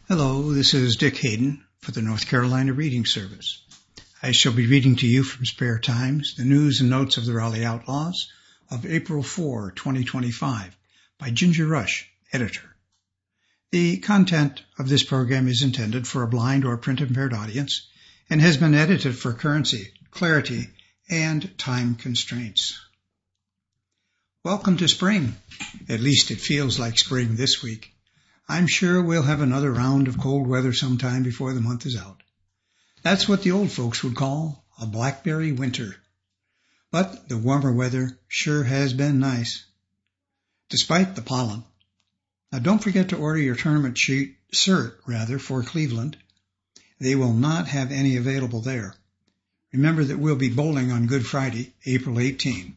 Hello, this is Dick Hayden for the North Carolina Reading Service. I shall be reading to you from Spare Times the news and notes of the Raleigh Outlaws of April 4, 2025 by Ginger Rush, editor. The content of this program is intended for a blind or print-impaired audience and has been edited for currency, clarity, and time constraints. Welcome to spring. At least it feels like spring this week. I'm sure we'll have another round of cold weather sometime before the month is out. That's what the old folks would call a blackberry winter. But the warmer weather sure has been nice, despite the pollen. Now don't forget to order your tournament cert for Cleveland. They will not have any available there. Remember that we'll be bowling on Good Friday, April 18.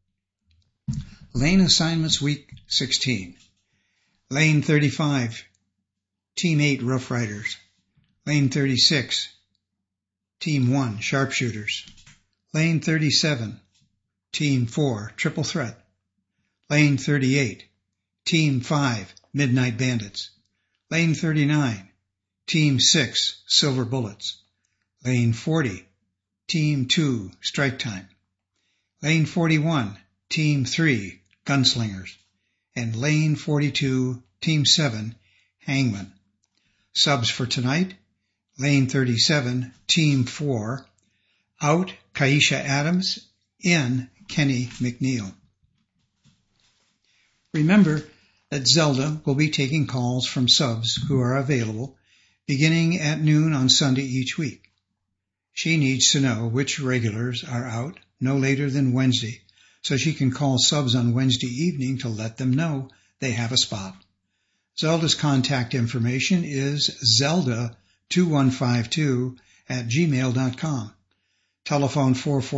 Lane Assignments Week 16. Lane 35, Team 8 Rough Riders. Lane 36, Team 1 Sharpshooters. Lane 37, Team 4 Triple Threat. Lane 38, Team 5 Midnight Bandits. Lane 39, Team 6 Silver Bullets. Lane 40, Team 2 Strike Time. Lane 41, Team 3 Gunslingers. And Lane 42, Team 7, Hangman. Subs for tonight, Lane 37, Team 4, out Kaisha Adams, in Kenny McNeil. Remember that Zelda will be taking calls from subs who are available beginning at noon on Sunday each week. She needs to know which regulars are out no later than Wednesday, so she can call subs on Wednesday evening to let them know they have a spot. Zelda's contact information is zelda2152@gmail.com. Telephone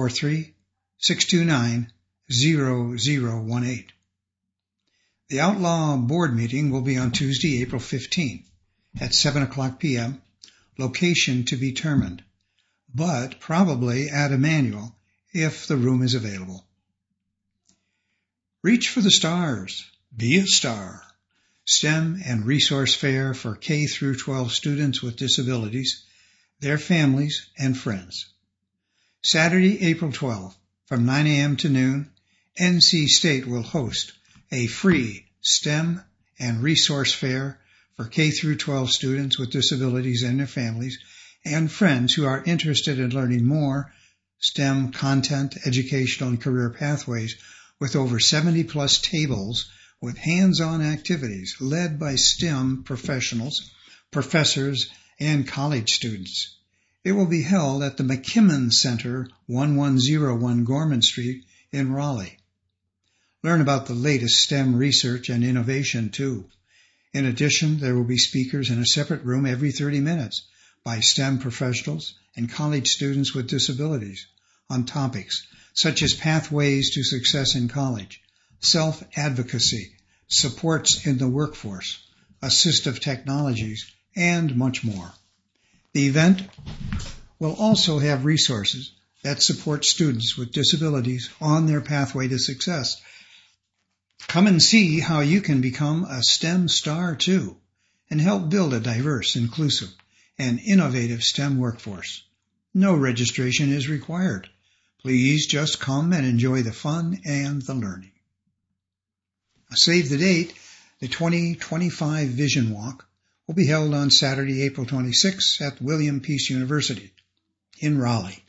443-629-0018. The Outlaw Board meeting will be on Tuesday, April 15 at 7 o'clock p.m., location to be determined, but probably at Emmanuel if the room is available. Reach for the stars. Be a star. STEM and Resource Fair for K through 12 students with disabilities, their families, and friends. Saturday, April 12, from 9 a.m. to noon, NC State will host a free STEM and Resource Fair for K through 12 students with disabilities and their families and friends who are interested in learning more STEM content, educational, and career pathways with over 70-plus tables with hands-on activities led by STEM professionals, professors, and college students. It will be held at the McKimmon Center, 1101 Gorman Street in Raleigh. Learn about the latest STEM research and innovation, too. In addition, there will be speakers in a separate room every 30 minutes by STEM professionals and college students with disabilities on topics such as pathways to success in college, self-advocacy, supports in the workforce, assistive technologies, and much more. The event will also have resources that support students with disabilities on their pathway to success. Come and see how you can become a STEM star too, and help build a diverse, inclusive, and innovative STEM workforce. No registration is required. Please just come and enjoy the fun and the learning. Save the date. The 2025 Vision Walk will be held on Saturday, April 26 at William Peace University in Raleigh.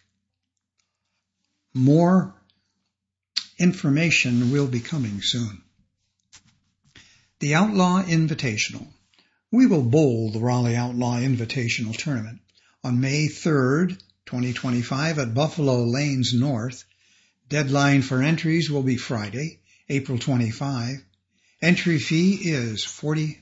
More information will be coming soon. The Outlaw Invitational. We will bowl the Raleigh Outlaw Invitational Tournament on May 3rd, 2025 at Buffalo Lanes North. Deadline for entries will be Friday, April 25. Entry fee is $40.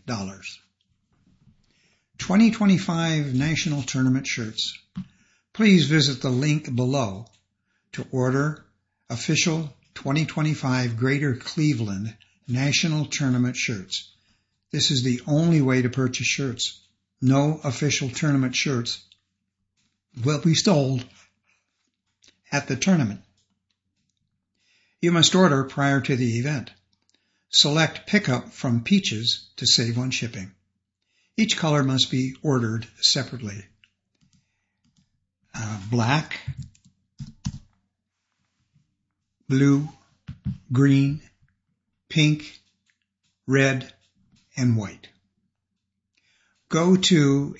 2025 National Tournament Shirts. Please visit the link below to order official 2025 Greater Cleveland National Tournament shirts. This is the only way to purchase shirts. No official tournament shirts will be sold at the tournament. You must order prior to the event. Select Pickup from Peaches to save on shipping. Each color must be ordered separately. Black, blue, green, pink, red, and white. Go to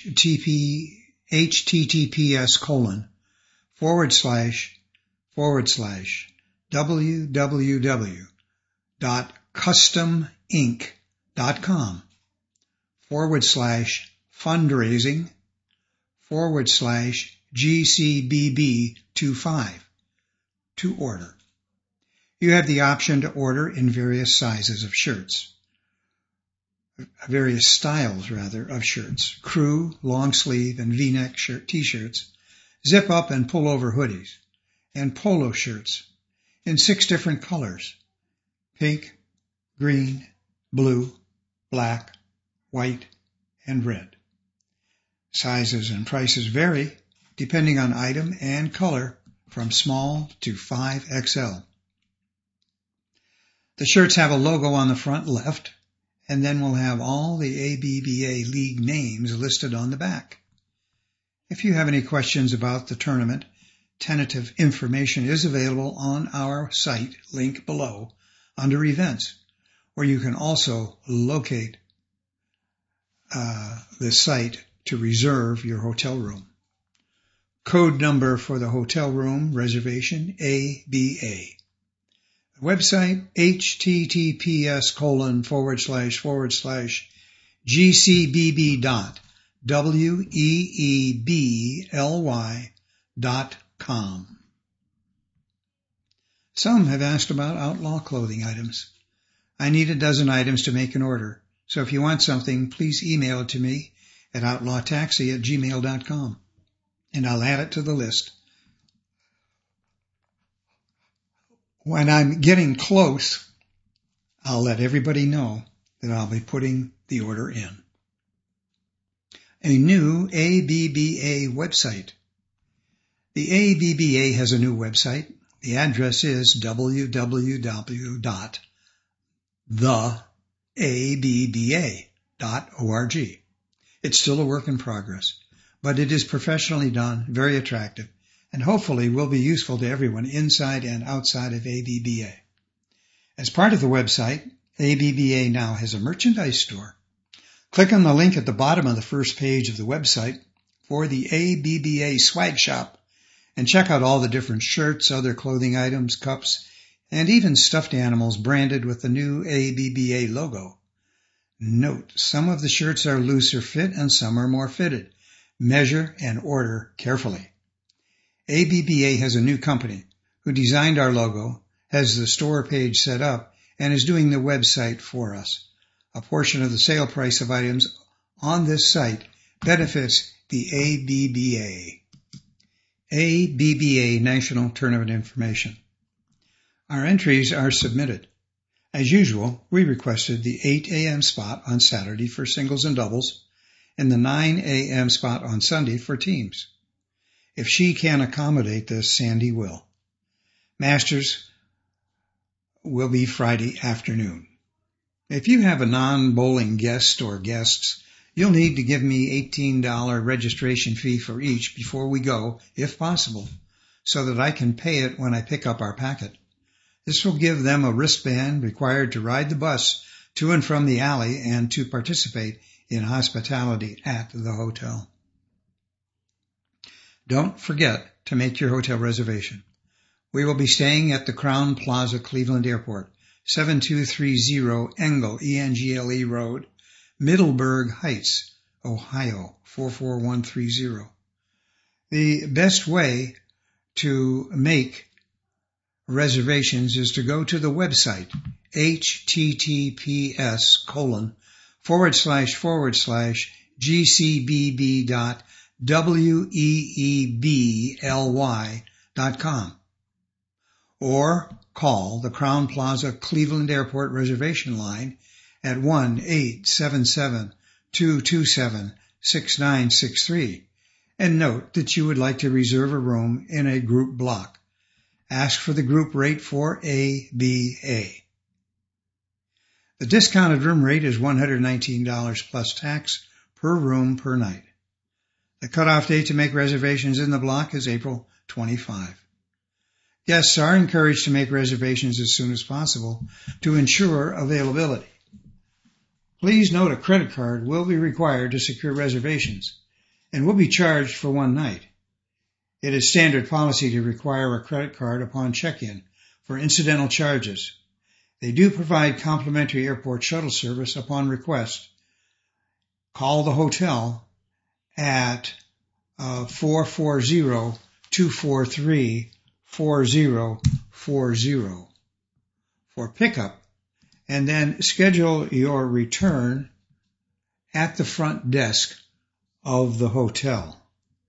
https://www.custominc.com/GCBB25 to order. You have the option to order in various sizes of shirts. Various styles, of shirts. Crew, long sleeve, and V-neck t-shirts, zip up and pull over hoodies, and polo shirts in 6 different colors: pink, green, blue, black, white, and red. Sizes and prices vary depending on item and color from small to 5XL. The shirts have a logo on the front left, and then we'll have all the ABBA league names listed on the back. If you have any questions about the tournament, tentative information is available on our site link below under events, where you can also locate the site to reserve your hotel room. Code number for the hotel room reservation, ABA. Website, https://gcbb.weebly.com. Some have asked about outlaw clothing items. I need a dozen items to make an order, so if you want something, please email it to me at outlawtaxi@gmail.com, and I'll add it to the list. When I'm getting close, I'll let everybody know that I'll be putting the order in. A new ABBA website. The ABBA has a new website. The address is www.theabba.org. It's still a work in progress, but it is professionally done, very attractive, and hopefully will be useful to everyone inside and outside of ABBA. As part of the website, ABBA now has a merchandise store. Click on the link at the bottom of the first page of the website for the ABBA swag shop and check out all the different shirts, other clothing items, cups, and even stuffed animals branded with the new ABBA logo. Note, some of the shirts are looser fit and some are more fitted. Measure and order carefully. ABBA has a new company who designed our logo, has the store page set up, and is doing the website for us. A portion of the sale price of items on this site benefits the ABBA. ABBA National Tournament Information. Our entries are submitted. As usual, we requested the 8 a.m. spot on Saturday for singles and doubles, and the 9 a.m. spot on Sunday for teams. If she can accommodate this, Sandy will. Masters will be Friday afternoon. If you have a non-bowling guest or guests, you'll need to give me $18 registration fee for each before we go, if possible, so that I can pay it when I pick up our packet. This will give them a wristband required to ride the bus to and from the alley and to participate in hospitality at the hotel. Don't forget to make your hotel reservation. We will be staying at the Crown Plaza, Cleveland Airport, 7230 Engle, E-N-G-L-E Road, Middleburg Heights, Ohio, 44130. The best way to make reservations is to go to the website, https://gcbb.weebly.com, or call the Crown Plaza Cleveland Airport reservation line at 1-877-227-6963 and note that you would like to reserve a room in a group block. Ask for the group rate for ABA. The discounted room rate is $119 plus tax per room per night. The cutoff date to make reservations in the block is April 25. Guests are encouraged to make reservations as soon as possible to ensure availability. Please note a credit card will be required to secure reservations and will be charged for one night. It is standard policy to require a credit card upon check-in for incidental charges. They do provide complimentary airport shuttle service upon request. Call the hotel at 440-243-4040 for pickup, and then schedule your return at the front desk of the hotel.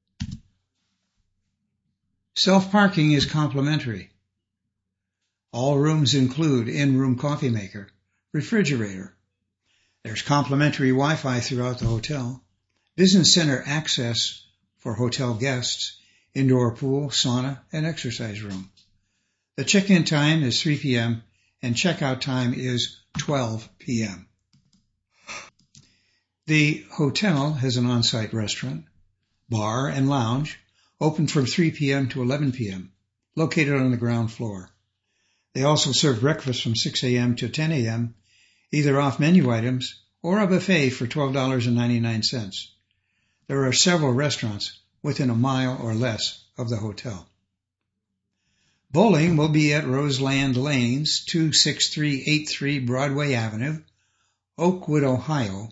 Self-parking is complimentary. All rooms include in-room coffee maker, refrigerator. There's complimentary Wi-Fi throughout the hotel, business center access for hotel guests, indoor pool, sauna, and exercise room. The check-in time is 3 p.m. and checkout time is 12 p.m. The hotel has an on-site restaurant, bar, and lounge open from 3 p.m. to 11 p.m., located on the ground floor. They also serve breakfast from 6 a.m. to 10 a.m., either off-menu items or a buffet for $12.99. There are several restaurants within a mile or less of the hotel. Bowling will be at Roseland Lanes, 26383 Broadway Avenue, Oakwood, Ohio,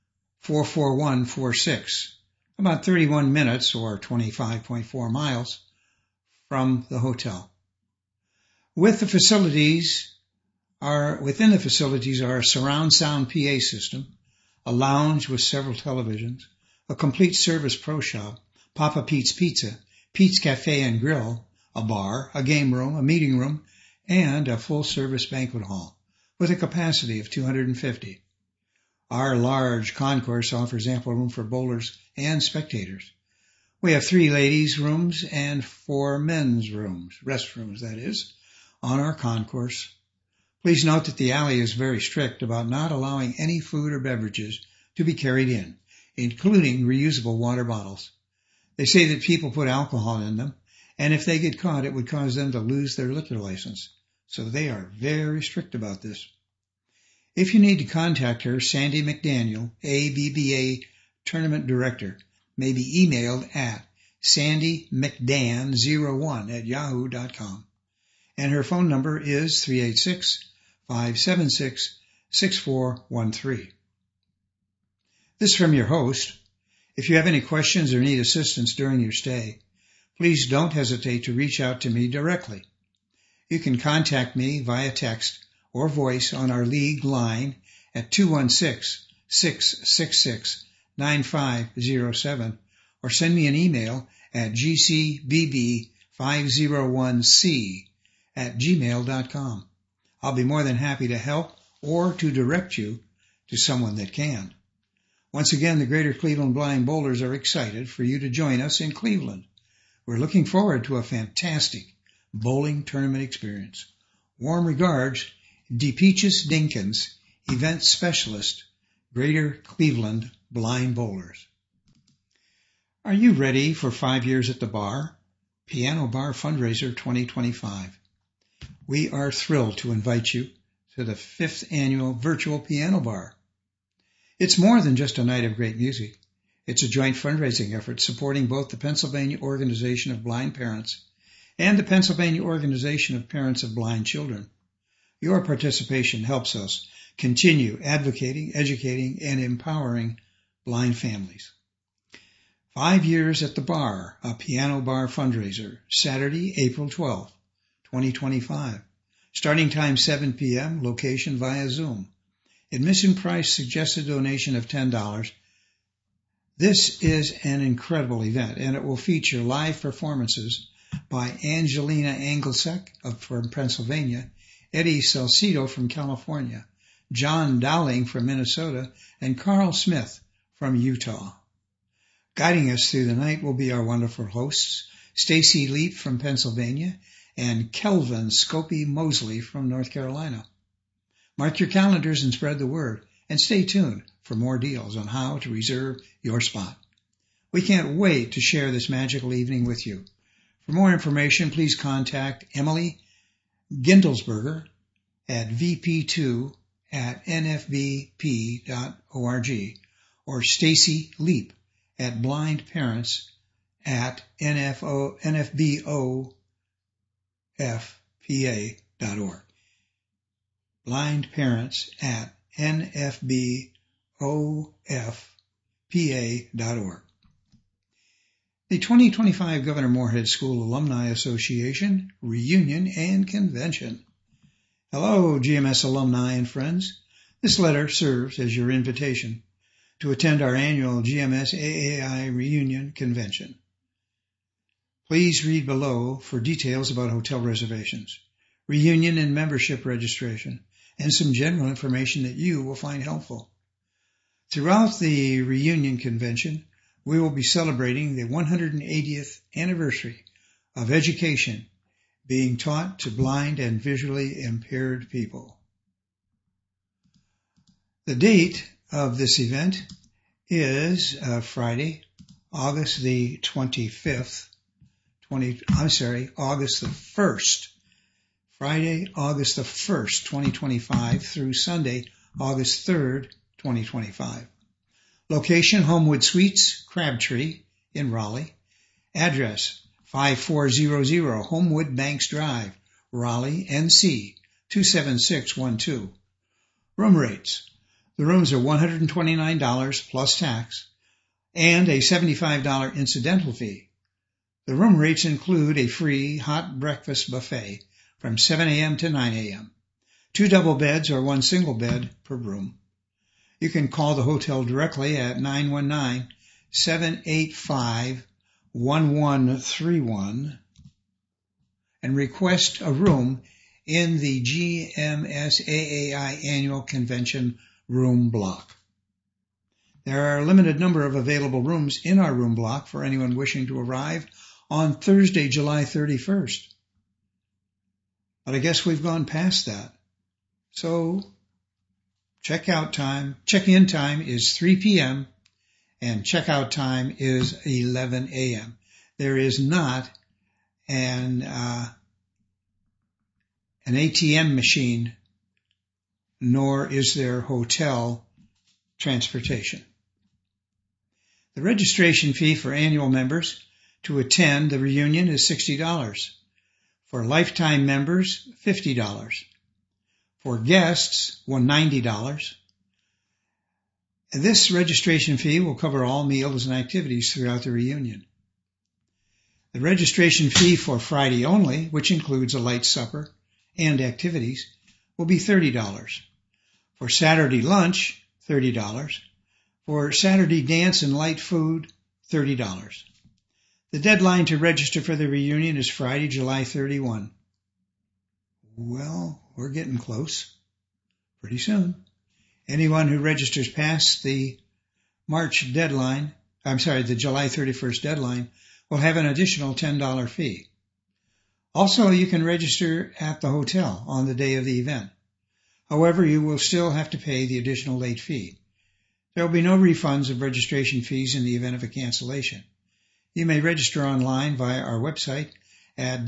44146, about 31 minutes or 25.4 miles from the hotel. Within the facilities are a surround sound PA system, a lounge with several televisions, a complete service pro shop, Papa Pete's Pizza, Pete's Cafe and Grill, a bar, a game room, a meeting room, and a full-service banquet hall with a capacity of 250. Our large concourse offers ample room for bowlers and spectators. We have 3 ladies' rooms and 4 men's rooms, restrooms that is, on our concourse. Please note that the alley is very strict about not allowing any food or beverages to be carried in, including reusable water bottles. They say that people put alcohol in them, and if they get caught, it would cause them to lose their liquor license. So they are very strict about this. If you need to contact her, Sandy McDaniel, ABBA Tournament Director, may be emailed at sandymcdan01@yahoo.com. And her phone number is 386-576-6413. This is from your host. If you have any questions or need assistance during your stay, please don't hesitate to reach out to me directly. You can contact me via text or voice on our league line at 216-666-9507 or send me an email at gcbb501c@gmail.com. I'll be more than happy to help or to direct you to someone that can. Once again, the Greater Cleveland Blind Bowlers are excited for you to join us in Cleveland. We're looking forward to a fantastic bowling tournament experience. Warm regards, DePeaches Dinkins, Event Specialist, Greater Cleveland Blind Bowlers. Are you ready for 5 years at the bar? Piano Bar Fundraiser 2025. We are thrilled to invite you to the 5th annual virtual piano bar. It's more than just a night of great music. It's a joint fundraising effort supporting both the Pennsylvania Organization of Blind Parents and the Pennsylvania Organization of Parents of Blind Children. Your participation helps us continue advocating, educating, and empowering blind families. 5 years at the bar, a piano bar fundraiser, Saturday, April 12th, 2025. Starting time 7 p.m., location via Zoom. Admission price suggested donation of $10. This is an incredible event, and it will feature live performances by Angelina Anglesek from Pennsylvania, Eddie Salcido from California, John Dowling from Minnesota, and Carl Smith from Utah. Guiding us through the night will be our wonderful hosts, Stacy Leap from Pennsylvania and Kelvin Scopey Mosley from North Carolina. Mark your calendars and spread the word, and stay tuned for more deals on how to reserve your spot. We can't wait to share this magical evening with you. For more information, please contact Emily Gindelsberger at vp2@nfbp.org or Stacy Leap at blindparents@nfbofpa.org. blindparents@nfbofpa.org. The 2025 Governor Moorhead School Alumni Association Reunion and Convention. Hello, GMS alumni and friends. This letter serves as your invitation to attend our annual GMS AAI Reunion Convention. Please read below for details about hotel reservations, reunion and membership registration, and some general information that you will find helpful. Throughout the Reunion Convention, we will be celebrating the 180th anniversary of education being taught to blind and visually impaired people. The date of this event is Friday, August the 1st, Friday, August the 1st, 2025 through Sunday, August 3rd, 2025. Location, Homewood Suites, Crabtree in Raleigh. Address, 5400 Homewood Banks Drive, Raleigh, NC, 27612. Room rates. The rooms are $129 plus tax and a $75 incidental fee. The room rates include a free hot breakfast buffet from 7 a.m. to 9 a.m., 2 double beds or 1 single bed per room. You can call the hotel directly at 919-785-1131 and request a room in the GMS AAI Annual Convention room block. There are a limited number of available rooms in our room block for anyone wishing to arrive on Thursday, July 31st. But I guess we've gone past that. So check-in time is 3 p.m. and checkout time is 11 a.m. There is not an ATM machine, nor is there hotel transportation. The registration fee for annual members to attend the reunion is $60. For lifetime members, $50. For guests, $190. And this registration fee will cover all meals and activities throughout the reunion. The registration fee for Friday only, which includes a light supper and activities, will be $30. For Saturday lunch, $30. For Saturday dance and light food, $30. The deadline to register for the reunion is Friday, July 31. Well, we're getting close. Pretty soon. Anyone who registers past the July 31st deadline will have an additional $10 fee. Also, you can register at the hotel on the day of the event. However, you will still have to pay the additional late fee. There will be no refunds of registration fees in the event of a cancellation. You may register online via our website at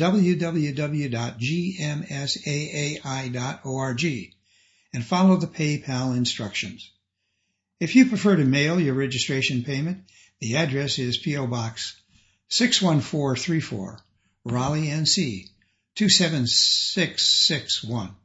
www.gmsaai.org and follow the PayPal instructions. If you prefer to mail your registration payment, the address is P.O. Box 61434, Raleigh, NC 27661.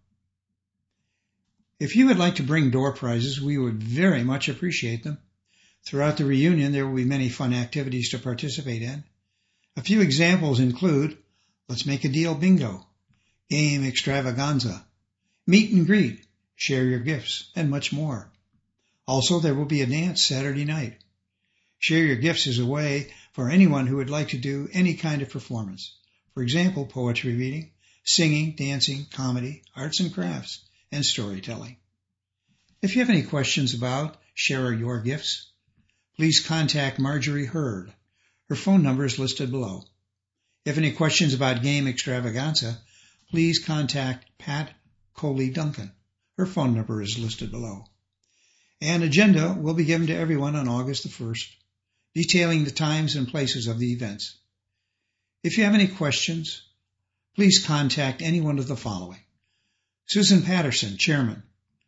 If you would like to bring door prizes, we would very much appreciate them. Throughout the reunion, there will be many fun activities to participate in. A few examples include Let's Make a Deal Bingo, Game Extravaganza, Meet and Greet, Share Your Gifts, and much more. Also, there will be a dance Saturday night. Share Your Gifts is a way for anyone who would like to do any kind of performance. For example, poetry reading, singing, dancing, comedy, arts and crafts, and storytelling. If you have any questions about Share Your Gifts, please contact Marjorie Hurd. Her phone number is listed below. If any questions about Game Extravaganza, please contact Pat Coley Duncan. Her phone number is listed below. An agenda will be given to everyone on August the 1st, detailing the times and places of the events. If you have any questions, please contact any one of the following. Susan Patterson, Chairman,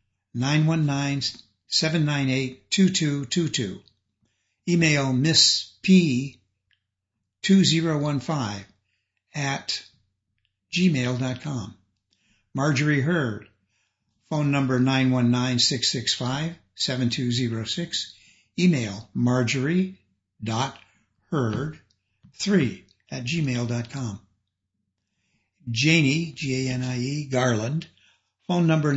919-798-2222. Email Miss P 2015 at gmail.com. Marjorie Hurd, phone number 919-665-7206. Email marjorie.hurd3 at gmail.com. Janie, G-A-N-I-E, Garland, phone number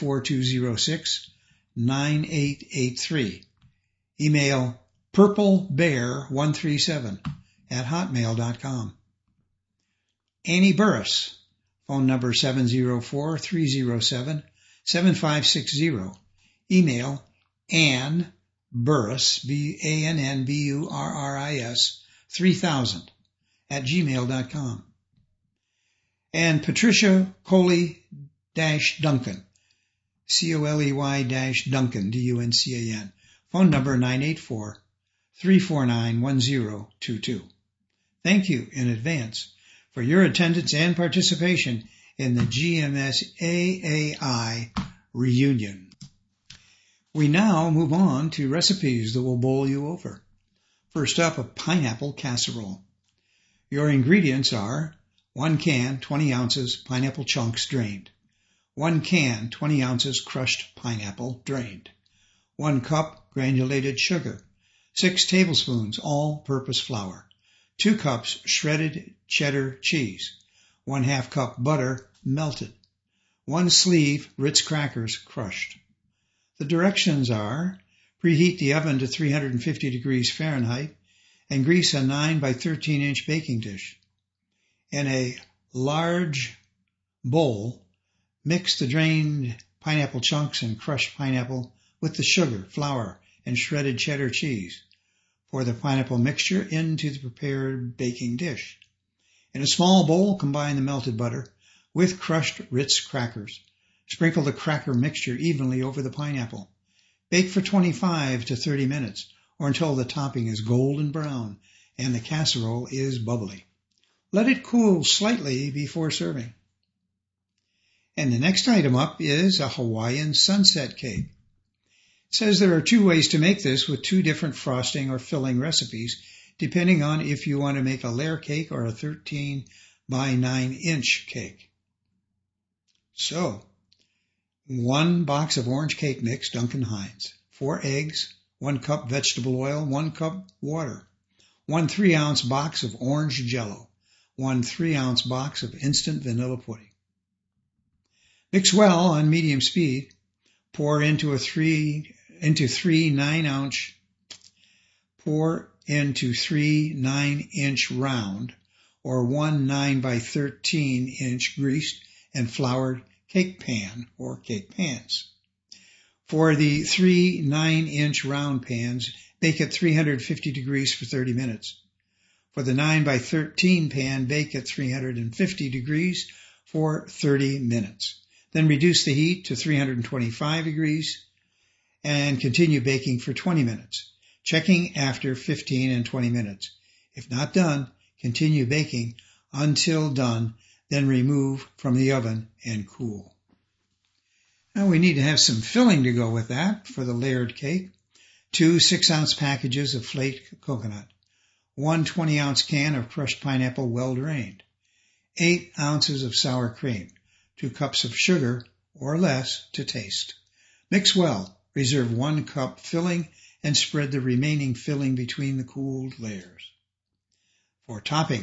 984-206-9883. Email purplebear137 at hotmail.com. Annie Burris, phone number 704-307-7560. Email Ann Burris, B-A-N-N-B-U-R-R-I-S, 3000 at gmail.com. And Patricia Coley-Duncan, Coley-Duncan, D-U-N-C-A-N, phone number 984-349-1022. Thank you in advance for your attendance and participation in the GMS-AAI reunion. We now move on to recipes that will bowl you over. First up, a pineapple casserole. Your ingredients are 1 can, 20 ounces, pineapple chunks drained. 1 can, 20 ounces, crushed pineapple drained. 1 cup granulated sugar. 6 tablespoons all-purpose flour. 2 cups shredded cheddar cheese. 1/2 cup butter melted. 1 sleeve Ritz crackers crushed. The directions are: preheat the oven to 350 degrees Fahrenheit and grease a 9 by 13 inch baking dish. In a large bowl, mix the drained pineapple chunks and crushed pineapple with the sugar, flour, and shredded cheddar cheese. Pour the pineapple mixture into the prepared baking dish. In a small bowl, combine the melted butter with crushed Ritz crackers. Sprinkle the cracker mixture evenly over the pineapple. Bake for 25 to 30 minutes or until the topping is golden brown and the casserole is bubbly. Let it cool slightly before serving. And the next item up is a Hawaiian sunset cake. It says there are 2 ways to make this with 2 different frosting or filling recipes, depending on if you want to make a layer cake or a 13 by 9 inch cake. So, 1 box of orange cake mix, Duncan Hines, 4 eggs, 1 cup vegetable oil, 1 cup water, 1 3-ounce box of orange Jell-O, 1 3-ounce box of instant vanilla pudding. Mix well on medium speed. Pour into 3 9-inch round or 1 9 by 13 inch greased and floured cake pan or cake pans. For the 3 9-inch round pans, bake at 350 degrees for 30 minutes. For the 9 by 13 pan, bake at 350 degrees for 30 minutes. Then reduce the heat to 325 degrees and continue baking for 20 minutes, checking after 15 and 20 minutes. If not done, continue baking until done, then remove from the oven and cool. Now we need to have some filling to go with that for the layered cake. 2 6-ounce packages of flaked coconut, 1 20-ounce can of crushed pineapple well drained, 8 ounces of sour cream, 2 cups of sugar or less to taste. Mix well. Reserve 1 cup filling and spread the remaining filling between the cooled layers. For topping,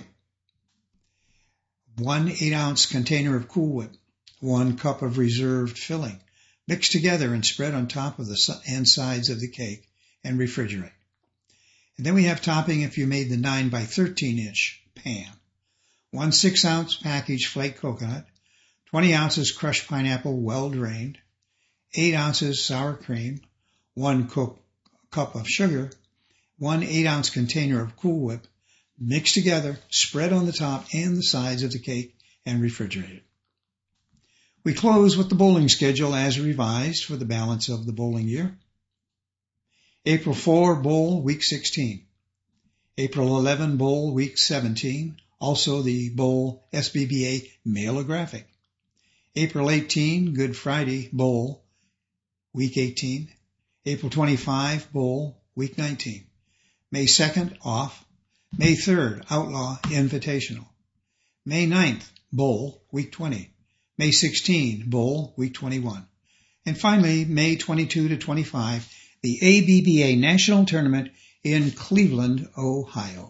1 8-ounce container of Cool Whip, 1 cup of reserved filling. Mix together and spread on top of the and sides of the cake and refrigerate. And then we have topping if you made the 9 by 13 inch pan. 1 6-ounce package flaked coconut, 20 ounces crushed pineapple well drained, 8 ounces sour cream, 1 cup of sugar, 1 8-ounce container of Cool Whip, mix together, spread on the top and the sides of the cake, and refrigerate it. We close with the bowling schedule as revised for the balance of the bowling year. April 4, bowl, week 16. April 11, bowl, week 17. Also the bowl SBBA Mailographic. April 18, Good Friday, bowl, week 18. April 25, bowl, week 19. May 2nd, off. May 3rd, Outlaw Invitational. May 9th, bowl, week 20. May 16, bowl, week 21. And finally, May 22 to 25, the ABBA National Tournament in Cleveland, Ohio.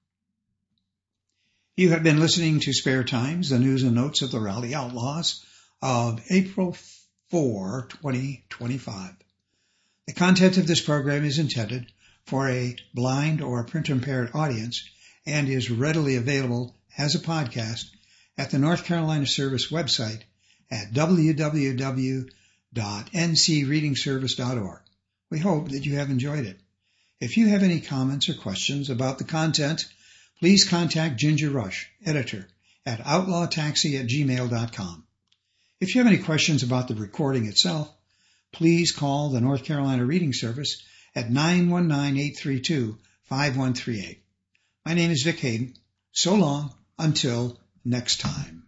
You have been listening to Spare Times, the news and notes of the Raleigh Outlaws of April 4, 2025. The content of this program is intended for a blind or print-impaired audience and is readily available as a podcast at the North Carolina Service website at www.ncreadingservice.org. We hope that you have enjoyed it. If you have any comments or questions about the content, please contact Ginger Rush, editor, at outlawtaxi@gmail.com. If you have any questions about the recording itself, please call the North Carolina Reading Service at 919-832-5138. My name is Vic Hayden. So long until next time.